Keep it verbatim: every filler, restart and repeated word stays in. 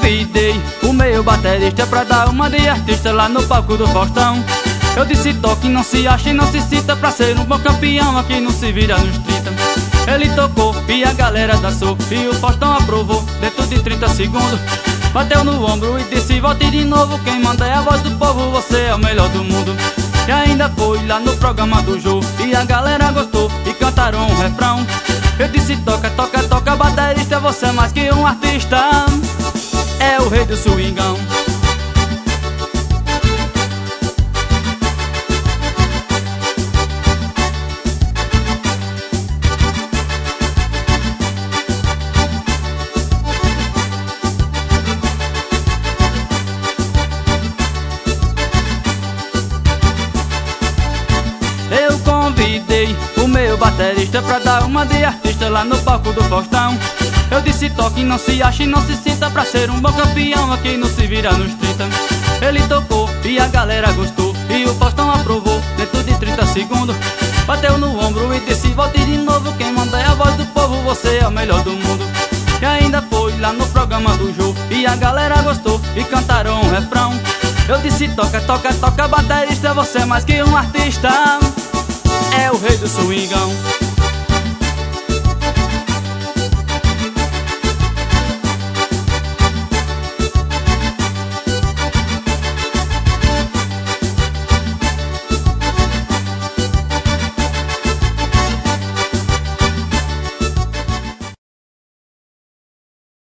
convidei o meu baterista pra dar uma de artista lá no palco do Faustão. Eu disse toque, não se acha e não se cita, pra ser um bom campeão aqui não se vira nos trinta. Ele tocou e a galera dançou e o Faustão aprovou dentro de trinta segundos. Bateu no ombro e disse volte de novo, quem manda é a voz do povo, você é o melhor do mundo. E ainda foi lá no programa do Jô e a galera gostou e cantaram um refrão. Eu disse toca, toca, toca, baterista, você é mais que um artista, é o rei do swingão. Eu convidei o meu baterista pra dar uma de artista lá no palco do Faustão. Eu disse toque, não se acha e não se sinta, pra ser um bom campeão aqui não se vira nos trinta. Ele tocou e a galera gostou e o Faustão aprovou dentro de trinta segundos. Bateu no ombro e disse volte de novo, quem manda é a voz do povo, você é o melhor do mundo. E ainda foi lá no programa do Jô e a galera gostou e cantaram um refrão. Eu disse toca, toca, toca, baterista, você é mais que um artista, é o rei do swingão.